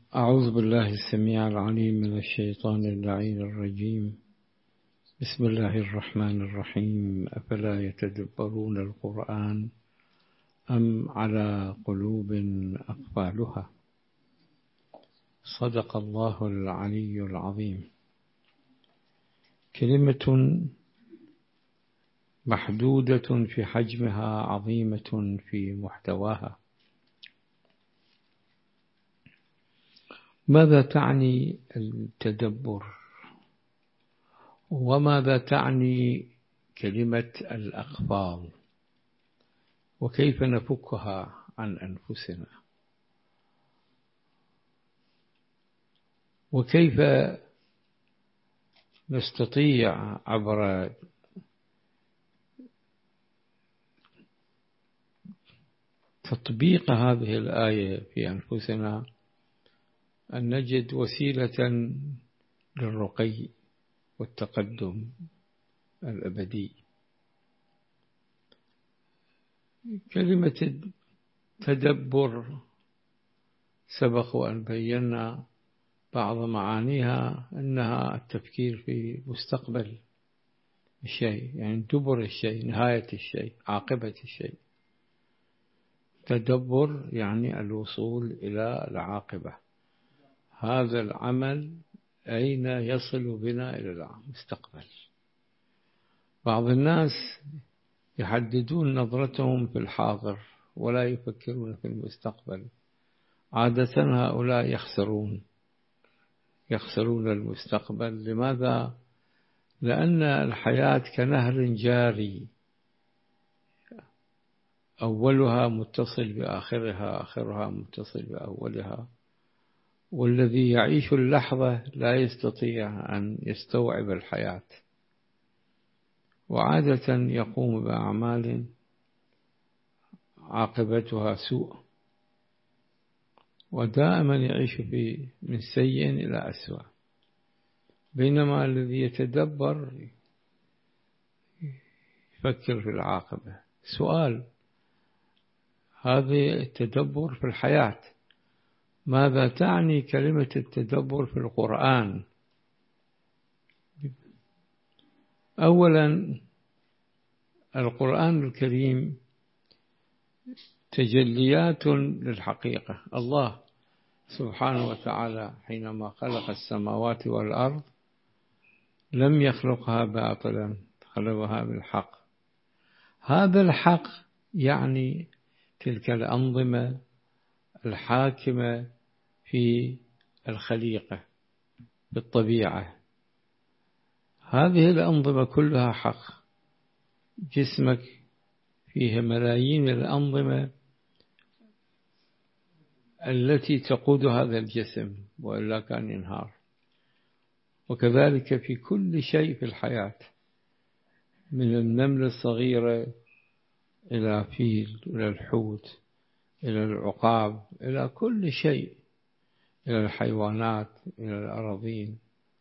أعوذ بالله السميع العليم من الشيطان اللعين الرجيم. بسم الله الرحمن الرحيم. أفلا يتدبرون القرآن أم على قلوب أقفالها. صدق الله العلي العظيم. كلمة محدودة في حجمها، عظيمة في محتواها. ماذا تعني التدبر؟ وماذا تعني كلمة الأقفال؟ وكيف نفكها عن أنفسنا؟ وكيف نستطيع عبر تطبيق هذه الآية في أنفسنا أن نجد وسيلة للرقي والتقدم الأبدي؟ كلمة التدبر سبق وأن بينا بعض معانيها، أنها التفكير في مستقبل الشيء، يعني دبر الشيء، نهاية الشيء، عاقبة الشيء. تدبر يعني الوصول إلى العاقبة، هذا العمل أين يصل بنا إلى المستقبل. بعض الناس يحددون نظرتهم في الحاضر ولا يفكرون في المستقبل. عادة هؤلاء يخسرون المستقبل. لماذا؟ لأن الحياة كنهر جاري، أولها متصل بآخرها، آخرها متصل بأولها، والذي يعيش اللحظة لا يستطيع أن يستوعب الحياة، وعادة يقوم بأعمال عاقبتها سوء، ودائما يعيش من سيء إلى أسوأ. بينما الذي يتدبر يفكر في العاقبة. سؤال: هذا التدبر في الحياة، ماذا تعني كلمة التدبر في القرآن؟ أولا، القرآن الكريم تجليات للحقيقة. الله سبحانه وتعالى حينما خلق السماوات والأرض لم يخلقها باطلا، خلقها بالحق. هذا الحق يعني تلك الأنظمة الحاكمة في الخليقة، بالطبيعة. هذه الأنظمة كلها حق. جسمك فيه ملايين الأنظمة التي تقود هذا الجسم، وإلا كان ينهار. وكذلك في كل شيء في الحياة، من النملة الصغيرة إلى فيل، إلى الحوت، إلى العقاب، إلى كل شيء، إلى الحيوانات، إلى الأراضين.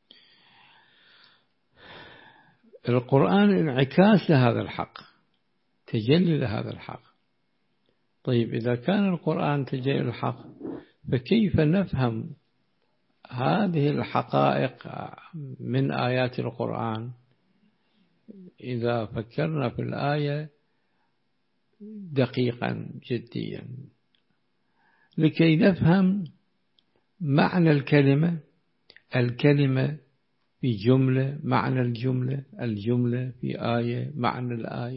القرآن انعكاس لهذا الحق، تجلي لهذا الحق. طيب، إذا كان القرآن تجلي الحق، فكيف نفهم هذه الحقائق من آيات القرآن إذا فكرنا في الآية دقيقا جديا، لكي نفهم معنى الكلمة في جملة، معنى الجملة في آية، معنى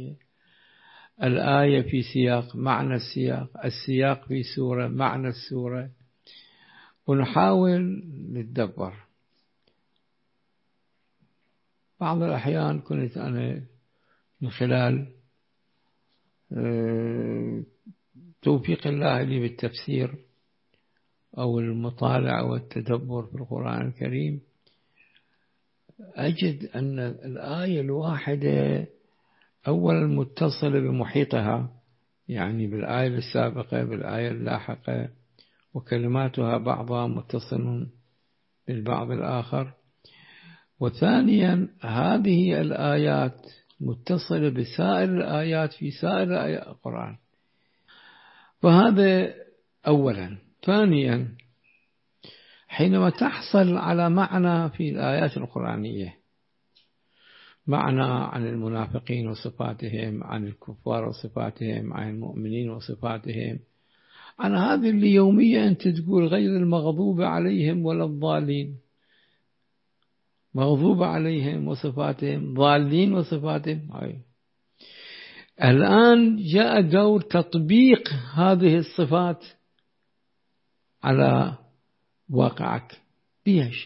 الآية في سياق، معنى السياق في سورة، معنى السورة، ونحاول نتدبر. بعض الأحيان كنت أنا من خلال توفيق الله لي بالتفسير أو المطالعة والتدبر في القرآن الكريم، أجد أن الآية الواحدة أولا متصلة بمحيطها، يعني بالآية السابقة بالآية اللاحقة، وكلماتها بعضها متصل بالبعض الآخر. وثانيا، هذه الآيات متصلة بسائر الآيات في سائر آيات القرآن. فهذا أولا. ثانيا، حينما تحصل على معنى في الآيات القرآنية، معنى عن المنافقين وصفاتهم، عن الكفار وصفاتهم، عن المؤمنين وصفاتهم، عن هذه اللي يوميا أنت تقول غير المغضوب عليهم ولا الضالين، مغضوب عليهم وصفاتهم، ضالين وصفاتهم. الآن جاء دور تطبيق هذه الصفات على واقعك. ليش؟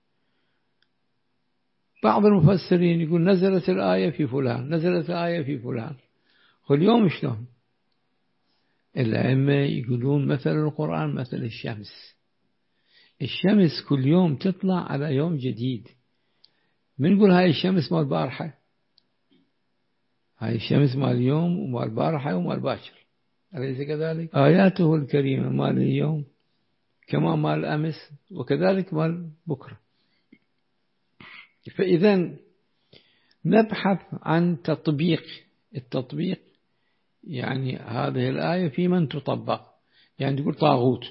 بعض المفسرين يقول نزلت الآية في فلان، نزلت الآية في فلان. واليوم شلون؟ الأئمة يقولون مثل القرآن مثل الشمس. الشمس كل يوم تطلع على يوم جديد. من يقول هاي الشمس مال البارحة؟ هاي الشمس مال اليوم ومال البارحة ومال باكر، أليس كذلك؟ آياته الكريمة مال اليوم كما مال أمس وكذلك مال بكرة. فإذا نبحث عن تطبيق. التطبيق يعني هذه الآية في من تطبق. يعني تقول طاغوت،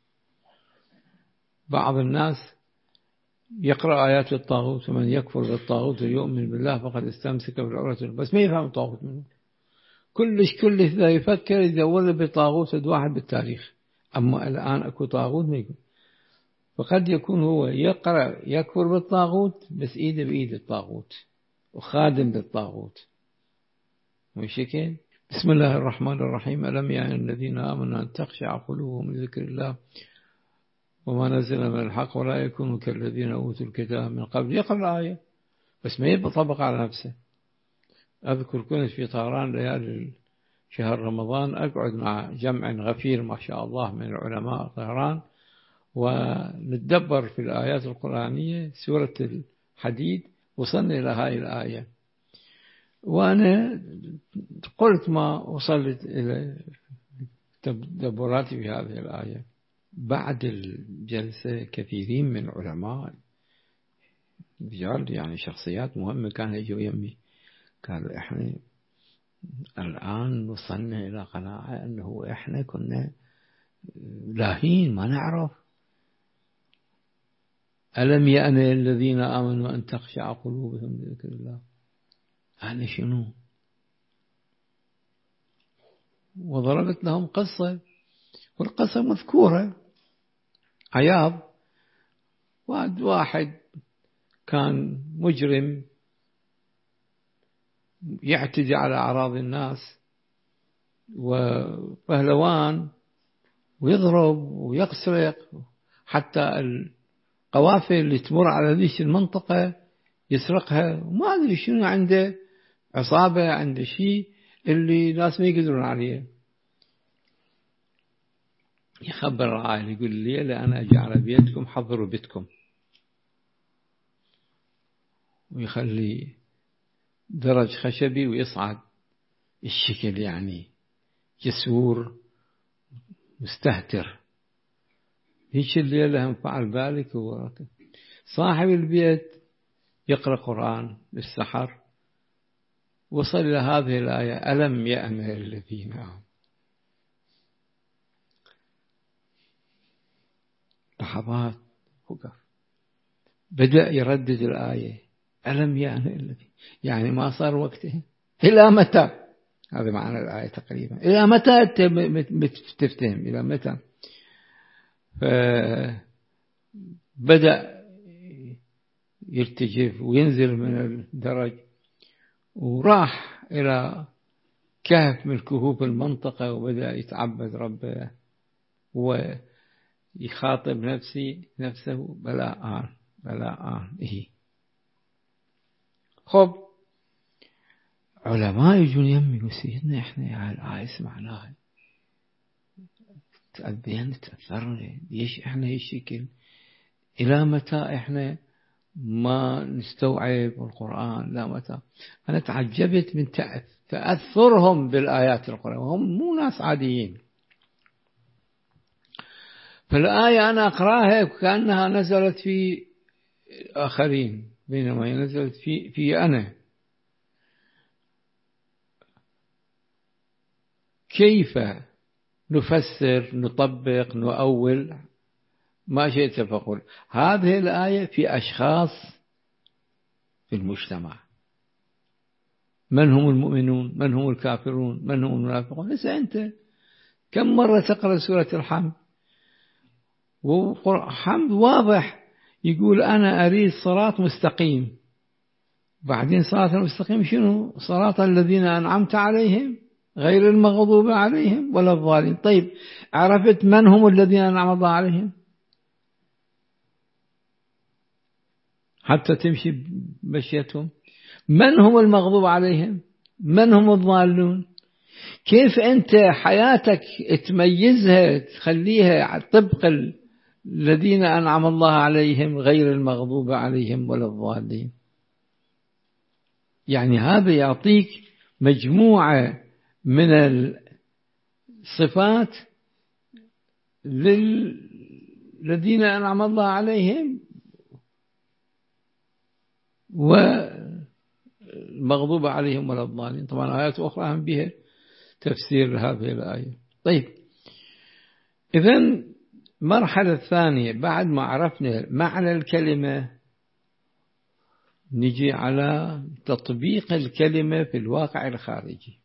بعض الناس يقرأ آيات الطاغوت، ومن يكفر بالطاغوت ويؤمن بالله فقد استمسك بالعروة، بس ما يفهم الطاغوت منه. كلش إذا يفكر يدور بطاغوت واحد بالتاريخ. أما الآن أكو طاغوت ما يقول. فقد يكون هو يقرأ يكفر بالطاغوت بس إيده بإيد الطاغوت وخادم بالطاغوت. مش كده؟ بسم الله الرحمن الرحيم. ألم يعني الذين آمنوا أن تخشع قلوبهم لذكر الله وما نزل من الحق ولا يكونوا كالذين أوتوا الكتاب من قبل. يقرأ الآية بس ما يطبق على نفسه. أذكر كنت في طهران ليالي شهر رمضان، أقعد مع جمع غفير ما شاء الله من العلماء طهران، ونتدبر في الآيات القرآنية. سورة الحديد وصلنا إلى هاي الآية، وأنا قلت ما وصلت إلى تدبراتي في هذه الآية. بعد الجلسة كثيرين من علماء رجال يعني شخصيات مهمة كانوا يجوا يمي، قالوا إحنا الآن وصلنا إلى قناعة أنه إحنا كنا لاهين ما نعرف. ألم يأن الذين آمنوا أن تخشع قلوبهم لذكر الله. أنا شنو؟ وضربت لهم قصة، والقصة مذكورة. عياض واحد كان مجرم يعتدي على أعراض الناس وبهلوان ويضرب ويسرق، حتى القوافل اللي تمر على ذيك المنطقة يسرقها، وما أدري شنو عنده، عصابة عنده شيء اللي ناس ما يقدرون عليه. يخبر العائلة يقول لي لا أنا أجي على بيتكم حضروا بيتكم، ويخلي درج خشبي ويصعد الشكل يعني جسور مستهتر. هيك الليلة هم فعل ذلك. هو صاحب البيت يقرأ قرآن بالسحر، وصل إلى هذه الآية ألم يأن الذين آمنوا. لحظات وقف، بدأ يردد الآية ألم يأن الذين، يعني ما صار وقته إلى متى؟ هذا معنى الآية تقريبا. إلى متى تفتهم؟ إلى متى؟ فبدأ يرتجف وينزل من الدرج، وراح إلى كهف من كهوف المنطقة، وبدأ يتعبد ربه ويخاطب نفسه بلا إيه. خب علماء يجون يمي سيدنا إحنا الآية سمعناها تأذينا تأثرنا، ليش إحنا هالشكل؟ إلى متى إحنا ما نستوعب القرآن؟ لا متى؟ أنا تعجبت من تأثرهم بالآيات القرآن، وهم مو ناس عاديين. فالآية أنا أقرأها كأنها نزلت في آخرين، بينما هي نزلت في أنا. كيف نفسر نطبق نؤول ما شئت فقل. هذه الآية في أشخاص في المجتمع، من هم المؤمنون، من هم الكافرون، من هم المنافقون. ليس أنت كم مرة تقرأ سورة الحمد، وحمد واضح يقول أنا أريد صراط مستقيم، بعدين صراط المستقيم شنو؟ صراط الذين أنعمت عليهم غير المغضوب عليهم ولا الضالين. طيب عرفت من هم الذين أنعم الله عليهم حتى تمشي بمشيتهم؟ من هم المغضوب عليهم؟ من هم الضالون؟ كيف أنت حياتك تميزها تخليها طبق الذين أنعم الله عليهم غير المغضوب عليهم ولا الضالين؟ يعني هذا يعطيك مجموعة من الصفات للذين أنعم الله عليهم والمغضوب عليهم ولا الضالين. طبعا آيات أخرى هم بها تفسير هذه الآية. طيب إذن المرحلة الثانية بعد ما عرفنا معنى الكلمة نجي على تطبيق الكلمة في الواقع الخارجي.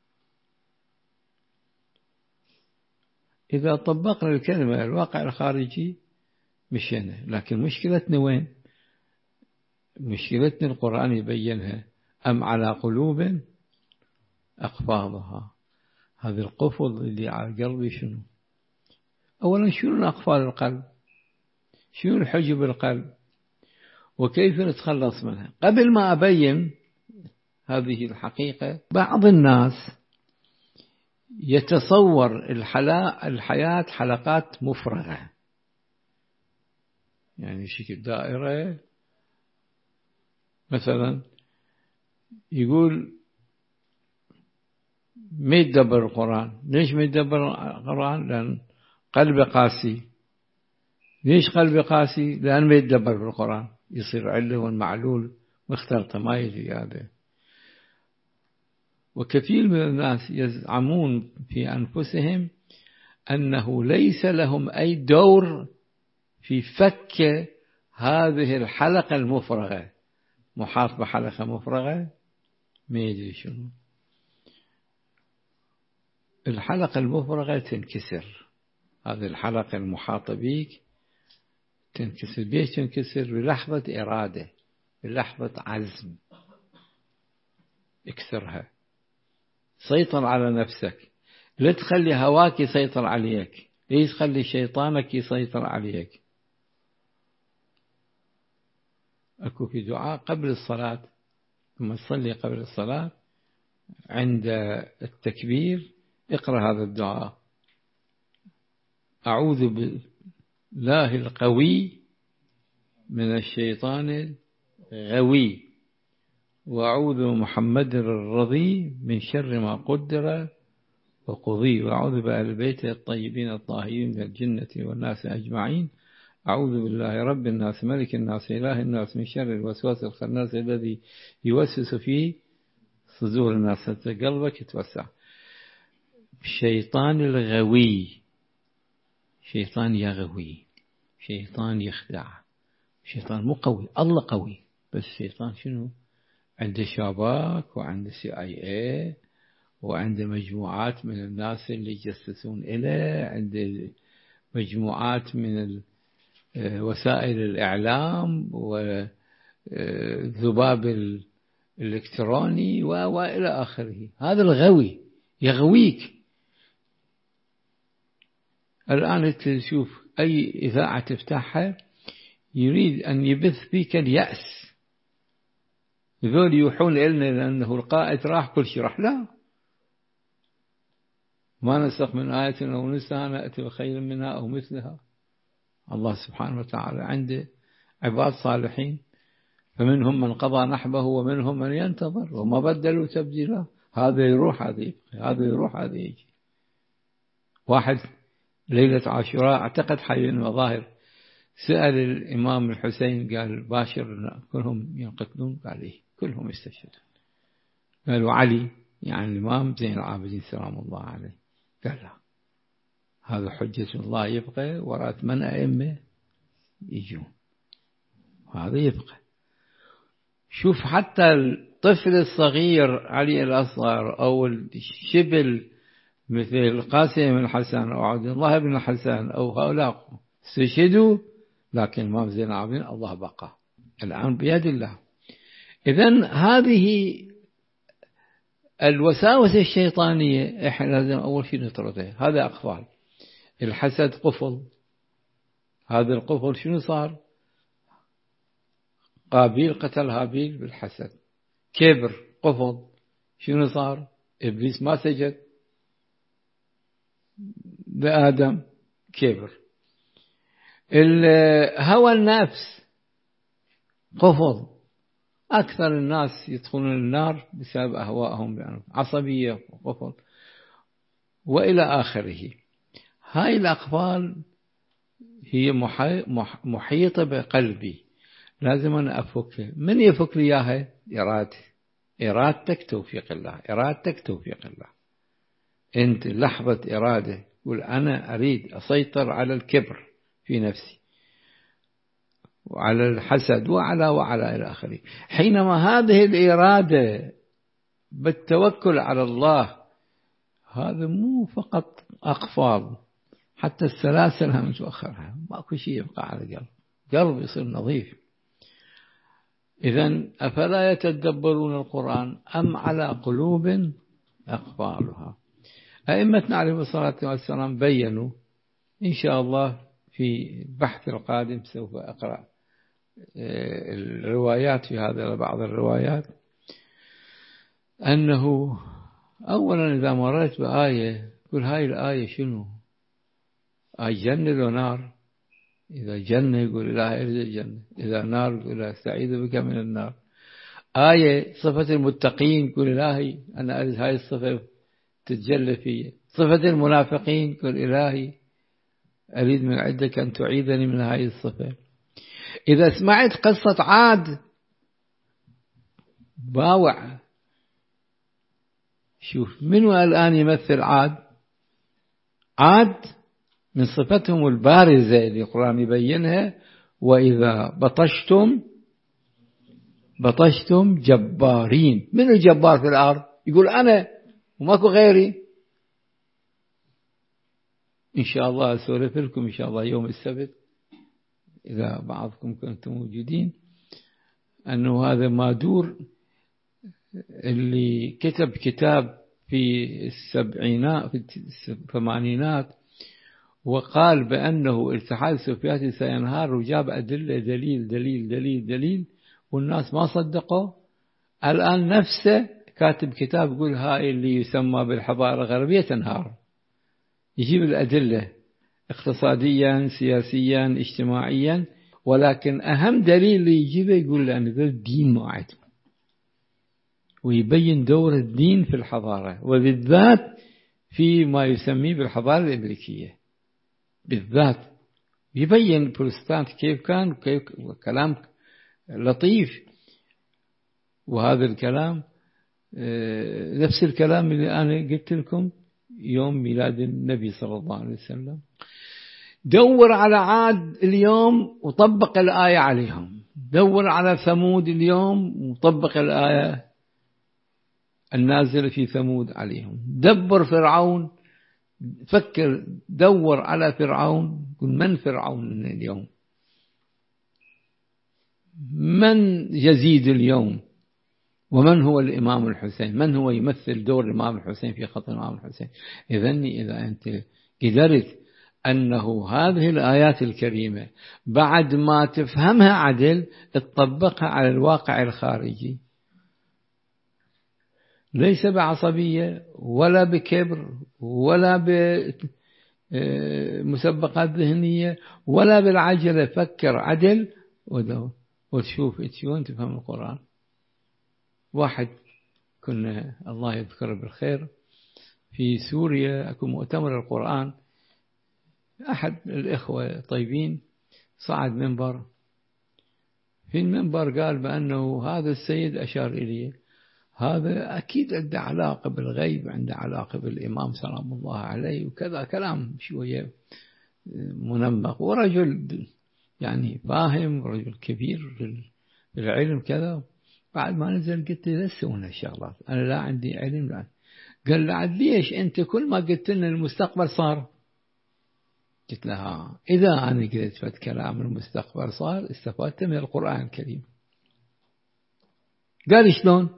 إذا طبقنا الكلمة في الواقع الخارجي مشينا، لكن مشكلتنا وين؟ مشكلتنا القرآن يبينها، أم على قلوب أقفالها. هذا القفل اللي على قلبي شنو؟ أولا شنو أقفال القلب؟ شنو الحجب القلب؟ وكيف نتخلص منها؟ قبل ما أبين هذه الحقيقة، بعض الناس يتصور الحياة حلقات مفرغة، يعني شكل دائرة مثلا، يقول ما يدبر القرآن. ليش ما يدبر القرآن؟ لأن قلبه قاسي. ليش قلبه قاسي؟ لأن ما يدبر في القرآن، يصير عله والمعلول مختلطة، ما يجي هذا. وكثير من الناس يزعمون في أنفسهم أنه ليس لهم أي دور في فك هذه الحلقة المفرغة. محاط بحلقة مفرغة ما يدري شنو. الحلقة المفرغة تنكسر، هذه الحلقة المحاطة بيك تنكسر. بيش تنكسر؟ بلحظة إرادة، بلحظة عزم، اكسرها. سيطر على نفسك، لا تخلي هواك يسيطر عليك، ليش تخلي شيطانك يسيطر عليك. أكو في دعاء قبل الصلاة، ثم تصلي قبل الصلاة عند التكبير اقرأ هذا الدعاء: أعوذ بالله القوي من الشيطان الغوي، وأعوذ بمحمد الرضي من شر ما قدر وقضي، وأعوذ بأهل البيت الطيبين الطاهرين من الجنة والناس أجمعين، أعوذ بالله رب الناس ملك الناس إله الناس من شر الوسواس الخناس الذي يوسوس في صدور الناس. قلبك يتوسع. الشيطان الغوي، شيطان يغوي، شيطان يخدع، شيطان مو قوي. الله قوي، بس شيطان شنو؟ عنده شباك وعنده CIA وعنده مجموعات من الناس اللي يجسسون إليه، عنده مجموعات من وسائل الإعلام والذباب الإلكتروني وإلى آخره. هذا الغوي يغويك. الآن تشوف أي إذاعة تفتحها يريد أن يبث فيك اليأس. يقول يوحون إلنا لأنه القائد راح كل شيء راح. لا، ما نسخ من آية أو نسها نأتي بخير منها أو مثلها. الله سبحانه وتعالى عنده عباد صالحين، فمنهم من قضى نحبه ومنهم من ينتظر وما بدلوا تبديلا. هذا يروح هذا يبقى، هذا يروح هذا يجي. واحد ليلة عاشوراء اعتقد حي من المظاهر سأل الإمام الحسين قال باشر كلهم ينقتلون؟ قال إيه كلهم يستشهدون. قالوا علي يعني الإمام زين العابدين سلام الله عليه؟ قال لا، هذا حجة الله يبقى وراء 8 أئمة يجون، هذا يبقى. شوف حتى الطفل الصغير علي الأصغر أو الشبل مثل القاسم بن الحسن أو عبد الله بن الحسن أو هؤلاء استشهدوا، لكن الإمام زين العابدين الله بقى الآن بيد الله. إذن هذه الوساوس الشيطانية إحنا لازم أول شيء نطردها. هذا أقفال الحسد قفل، هذا القفل شنو صار؟ قابيل قتل هابيل بالحسد. كبر قفل، شنو صار؟ إبليس ما سجد لآدم، كبر. هوى النفس قفل، أكثر الناس يدخلون النار بسبب أهوائهم بأنهم عصبية قفل، وإلى آخره. هاي الأقفال هي محيطة بقلبي، لازم أنا أفكها. من يفك لي إياها؟ إرادتك توفيق الله، إرادتك توفيق الله. أنت لحظة إرادة قل أنا أريد أسيطر على الكبر في نفسي وعلى الحسد وعلى إلى آخره. حينما هذه الإرادة بالتوكل على الله، هذا مو فقط أقفال، حتى السلاسل هم تؤخرها، ماكو شيء يبقى على قلب يصير نظيف. إذن أفلا يتدبرون القرآن أم على قلوب أقفالها. أئمتنا عليهم الصلاة والسلام بيّنوا، إن شاء الله في البحث القادم سوف أقرأ الروايات في هذا، بعض الروايات، أنه أولا إذا مررت بآية قل هاي الآية شنو؟ آية جنة ونار. إذا جنة يقول إلهي أريد الجنة، إذا نار يقول إلهي استعيذ بك من النار. آية صفة المتقين يقول إلهي أنا أريد هاي الصفة تتجلى فيه. صفة المنافقين يقول إلهي أريد من عندك أن تعيذني من هاي الصفة. إذا سمعت قصة عاد باوع، شوف منو الآن يمثل عاد من صفتهم البارزة اللي القرآن يبينها، وإذا بطشتم جبارين. من الجبار في الأرض؟ يقول أنا وماكو غيري. إن شاء الله أسولف لكم إن شاء الله يوم السبت إذا بعضكم كنتم موجودين، أنه هذا مادور اللي كتب كتاب في السبعينات في الثمانينات وقال بأنه الاتحاد السوفيتي سينهار، وجاب أدلة دليل دليل دليل دليل والناس ما صدقوا. الآن نفسه كاتب كتاب يقول هاي اللي يسمى بالحضارة الغربية تنهار، يجيب الأدلة اقتصاديا سياسيا اجتماعيا، ولكن أهم دليل اللي يجيبه يقول لأن ذا الدين ما عندهم، ويبين دور الدين في الحضارة، وبالذات في ما يسميه بالحضارة الأمريكية بالذات. يبين البروتستانت كيف كان، كيف كلام لطيف. وهذا الكلام نفس الكلام اللي أنا قلت لكم يوم ميلاد النبي صلى الله عليه وسلم. دور على عاد اليوم وطبق الآية عليهم، دور على ثمود اليوم وطبق الآية النازلة في ثمود عليهم. دبر فرعون، فكر دور على فرعون، قل من فرعون اليوم؟ من يزيد اليوم؟ ومن هو الإمام الحسين؟ من هو يمثل دور الإمام الحسين في خط الإمام الحسين؟ إذا أنت قدرت أنه هذه الآيات الكريمة بعد ما تفهمها عدل تطبقها على الواقع الخارجي، ليس بعصبية ولا بكبر ولا بمسبقات ذهنية ولا بالعجلة، فكر عدل ودور وتشوف شلون تفهم القرآن. واحد كنا الله يذكره بالخير في سوريا أكو مؤتمر القرآن، أحد الإخوة طيبين صعد منبر، في المنبر قال بأنه هذا السيد أشار إليه، هذا أكيد عنده علاقة بالغيب، عنده علاقة بالإمام سلام الله عليه وكذا، كلام شوية منمق، ورجل يعني فاهم، رجل كبير في العلم كذا. بعد ما نزل قلت له لا تسوون هالشغلات، أنا لا عندي علم لا. قال له عاد ليش أنت كل ما قلت لنا المستقبل صار؟ قلت له إذا أنا قلت فد كلام المستقبل صار استفدت من القرآن الكريم. قال شلون؟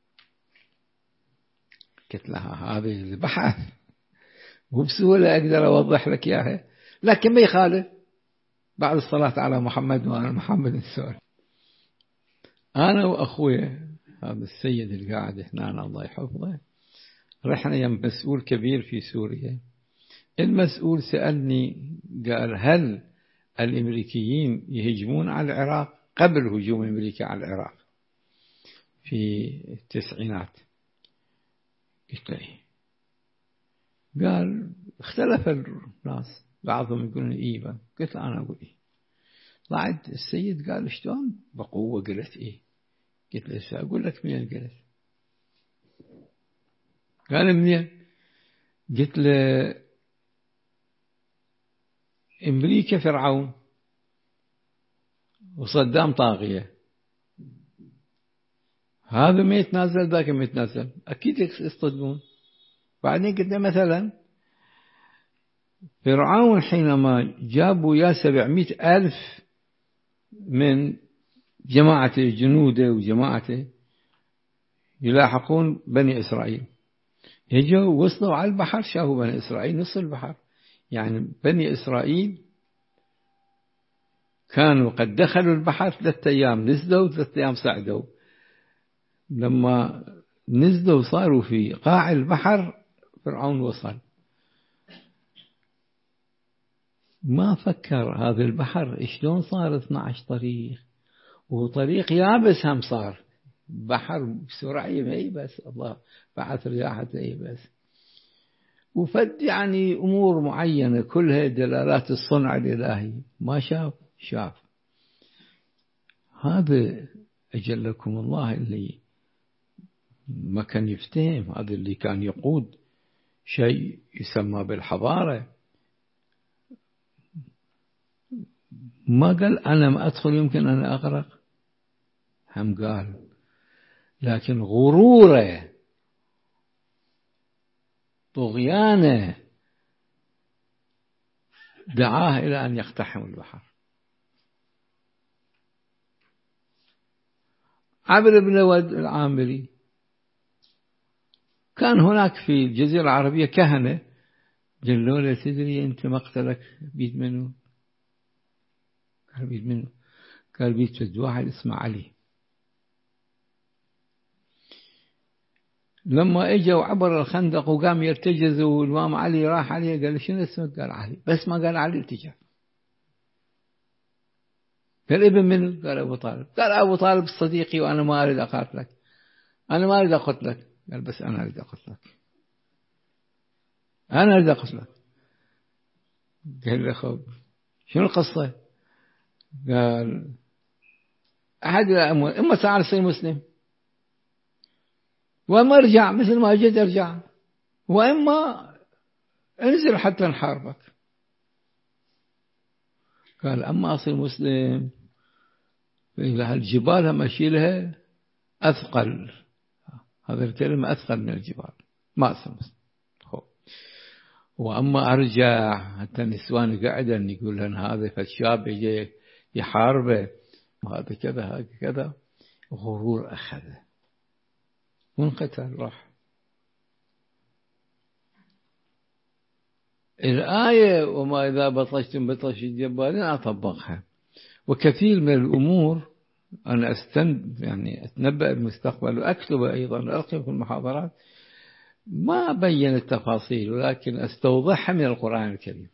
قلت له هذه البحث وبسهولة أقدر أوضح لك إياها، لكن ما يخالف بعد الصلاة على محمد وعلى محمد السؤال. أنا وأخوي هذا السيد اللي قاعد هنا الله يحفظه، رحنا يم مسؤول كبير في سوريا. المسؤول سألني قال هل الأمريكيين يهجمون على العراق قبل هجوم أمريكا على العراق في التسعينات؟ قلت له إيه. قال اختلف الناس، بعضهم يقولون إيه، قلت له أنا أقول إيه. طلعت السيد قال شلون بقوة؟ قلت إيه. قلت له أقول لك منين قلت؟ قال منين؟ قلت له أمريكا فرعون وصدام طاغية، هذا ما يتنازل ذاك ما يتنازل، أكيد يصطدمون. بعدين قلنا مثلا فرعون حينما جابوا يا 700,000 من جماعته جنوده وجماعته يلاحقون بني إسرائيل، يجوا وصلوا على البحر شافوا بني إسرائيل نص البحر. يعني بني إسرائيل كانوا قد دخلوا البحر 3 أيام، نزلوا 3 أيام صعدوا. لما نزلوا صاروا في قاع البحر فرعون وصل، ما فكر هذا البحر شلون صار 12 طريق، وطريق يابس هم صار بحر بسرعة ما بس الله بعث رياح بس. وفد يعني أمور معينة كلها دلالات الصنع الإلهي، ما شاف هذا أجلكم الله اللي ما كان يفتهم، هذا اللي كان يقود شيء يسمى بالحضارة. ما قال أنا ما أدخل يمكن أن أغرق، هم قال لكن غروره طغيانه دعاه إلى أن يقتحم البحر. عبر بن ود العامري كان هناك في الجزيرة العربية كهنة قالوا له تدري أنت مقتلك بيد منه؟ قال بيد منه؟ قال بيد واحد اسمه علي. لما اجوا عبر الخندق وقام يرتجز والإمام علي راح عليه قال شنو اسمك؟ قال علي، بس ما قال علي التجا. قال ابن منه؟ قال أبو طالب. قال أبو طالب صديقي وأنا ما أريد أقاتلك، أنا ما أريد أقتلك. قال بس أنا أريد أقتلك، أنا أريد أقتلك. قال له خب شنو القصة؟ قال أحد الأمور إما تعال صير مسلم وإما ارجع مثل ما جيت ارجع، وإما انزل حتى نحاربك. قال أما أصير مسلم فإذا الجبال هم أشيلها أثقل، هذا الكلمة أثقل من الجبال، ما أصير مسلم. وأما أرجع حتى النسوان قاعدة يقول لهم هذا فالشاب يجي يحاربه وهذا كذا هذا كذا، غرور أخذه وانقتل راح. الآية وما إذا بطشتم بطش الجبارين أطبقها. وكثير من الأمور أنا يعني أتنبأ المستقبل وأكتب أيضا وألقي في المحاضرات ما بين التفاصيل، ولكن أستوضحها من القرآن الكريم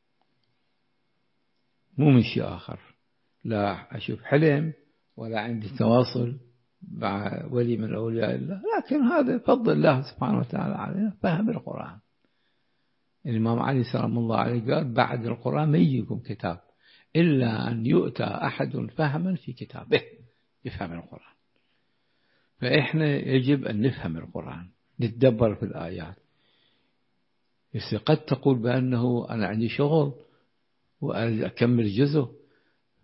مو من شيء آخر. لا أشوف حلم ولا عندي تواصل مع ولي من أولياء الله، لكن هذا فضل الله سبحانه وتعالى علينا فهم القرآن. الإمام علي سلام الله عليه قال بعد القرآن ما يجيكم كتاب إلا أن يؤتى أحد فهما في كتابه يفهم القرآن. فإحنا يجب أن نفهم القرآن، نتدبر في الآيات. قد تقول بأنه أنا عندي شغل وأكمل جزء،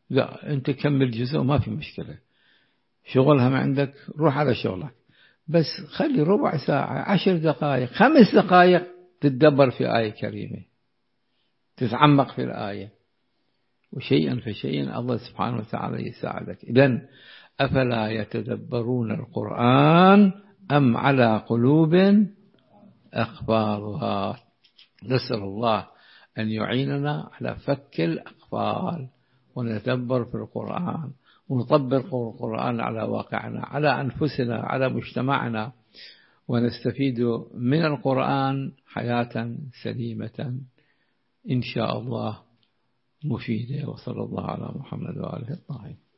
لا أنت كمل جزء وما في مشكلة، شغلها ما عندك روح على شغلك، بس خلي ربع ساعة 10 دقائق 5 دقائق تتدبر في آية كريمة، تتعمق في الآية، وشيئا فشيئا الله سبحانه وتعالى يساعدك. إذن أفلا يتدبرون القرآن أم على قلوب أقفالها. نسأل الله أن يعيننا على فك الأقفال ونتدبر في القرآن ونطبق القرآن على واقعنا، على أنفسنا، على مجتمعنا، ونستفيد من القرآن حياة سليمة إن شاء الله مفيدة. وصلى الله على محمد وآله الطاهرين.